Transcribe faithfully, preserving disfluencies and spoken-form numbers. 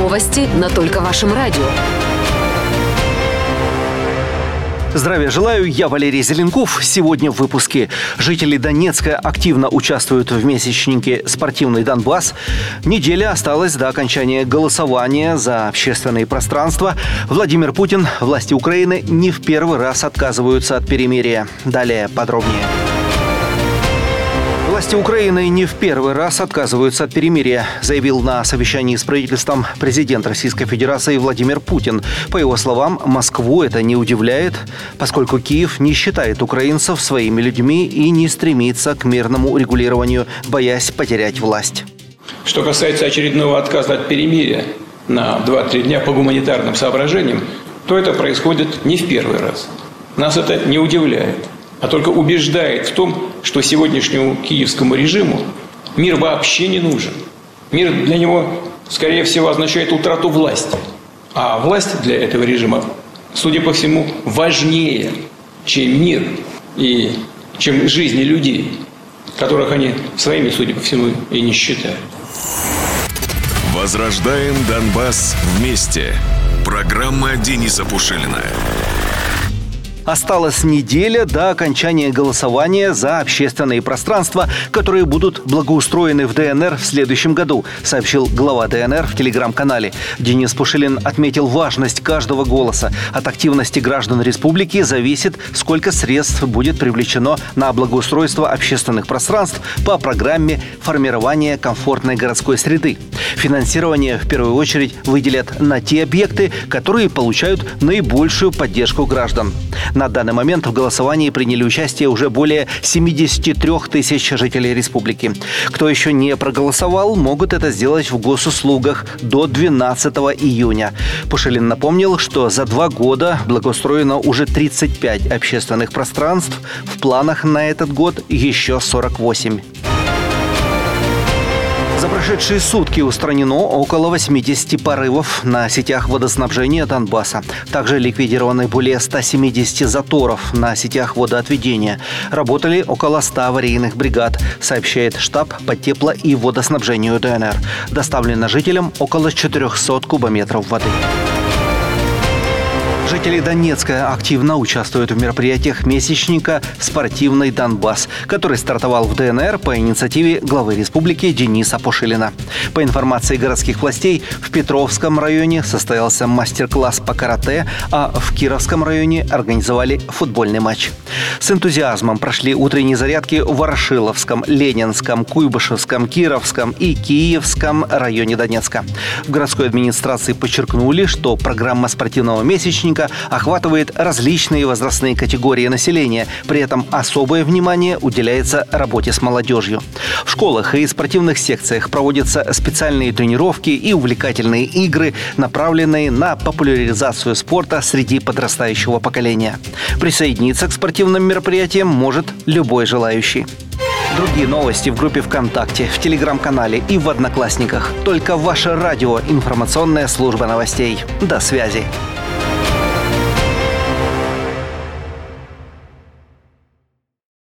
Новости на Только вашем радио. Здравия желаю, я Валерий Зеленков. Сегодня в выпуске. Жители Донецка активно участвуют в месячнике «Спортивный Донбасс». Неделя осталась до окончания голосования за общественные пространства. Владимир Путин, власти Украины не в первый раз отказываются от перемирия. Далее подробнее. Власти Украины не в первый раз отказываются от перемирия, заявил на совещании с правительством президент Российской Федерации Владимир Путин. По его словам, Москву это не удивляет, поскольку Киев не считает украинцев своими людьми и не стремится к мирному урегулированию, боясь потерять власть. Что касается очередного отказа от перемирия на два-три дня по гуманитарным соображениям, то это происходит не в первый раз. Нас это не удивляет, а только убеждает в том, что сегодняшнему киевскому режиму мир вообще не нужен. Мир для него, скорее всего, означает утрату власти. А власть для этого режима, судя по всему, важнее, чем мир и чем жизни людей, которых они своими, судя по всему, и не считают. Возрождаем Донбасс вместе. Программа Дениса Пушилина. Осталась неделя до окончания голосования за общественные пространства, которые будут благоустроены в ДНР в следующем году, сообщил глава ДНР в телеграм-канале. Денис Пушилин отметил важность каждого голоса. От активности граждан республики зависит, сколько средств будет привлечено на благоустройство общественных пространств по программе формирования комфортной городской среды. Финансирование в первую очередь выделят на те объекты, которые получают наибольшую поддержку граждан. На данный момент в голосовании приняли участие уже более семьдесят три тысячи жителей республики. Кто еще не проголосовал, могут это сделать в госуслугах до двенадцатого июня. Пушилин напомнил, что за два года благоустроено уже тридцать пять общественных пространств. В планах на этот год еще сорок восемь. За прошедшие сутки устранено около восьмидесяти порывов на сетях водоснабжения Донбасса. Также ликвидированы более ста семидесяти заторов на сетях водоотведения. Работали около ста аварийных бригад, сообщает штаб по тепло- и водоснабжению ДНР. Доставлено жителям около четырехсот кубометров воды. Жители Донецка активно участвуют в мероприятиях месячника «Спортивный Донбасс», который стартовал в ДНР по инициативе главы республики Дениса Пушилина. По информации городских властей, в Петровском районе состоялся мастер-класс по карате, а в Кировском районе организовали футбольный матч. С энтузиазмом прошли утренние зарядки в Ворошиловском, Ленинском, Куйбышевском, Кировском и Киевском районе Донецка. В городской администрации подчеркнули, что программа спортивного месячника охватывает различные возрастные категории населения. При этом особое внимание уделяется работе с молодежью. В школах и спортивных секциях проводятся специальные тренировки и увлекательные игры, направленные на популяризацию спорта среди подрастающего поколения. Присоединиться к спортивным мероприятиям может любой желающий. Другие новости в группе ВКонтакте, в Телеграм-канале и в Одноклассниках. Только ваше радио. Информационная служба новостей. До связи.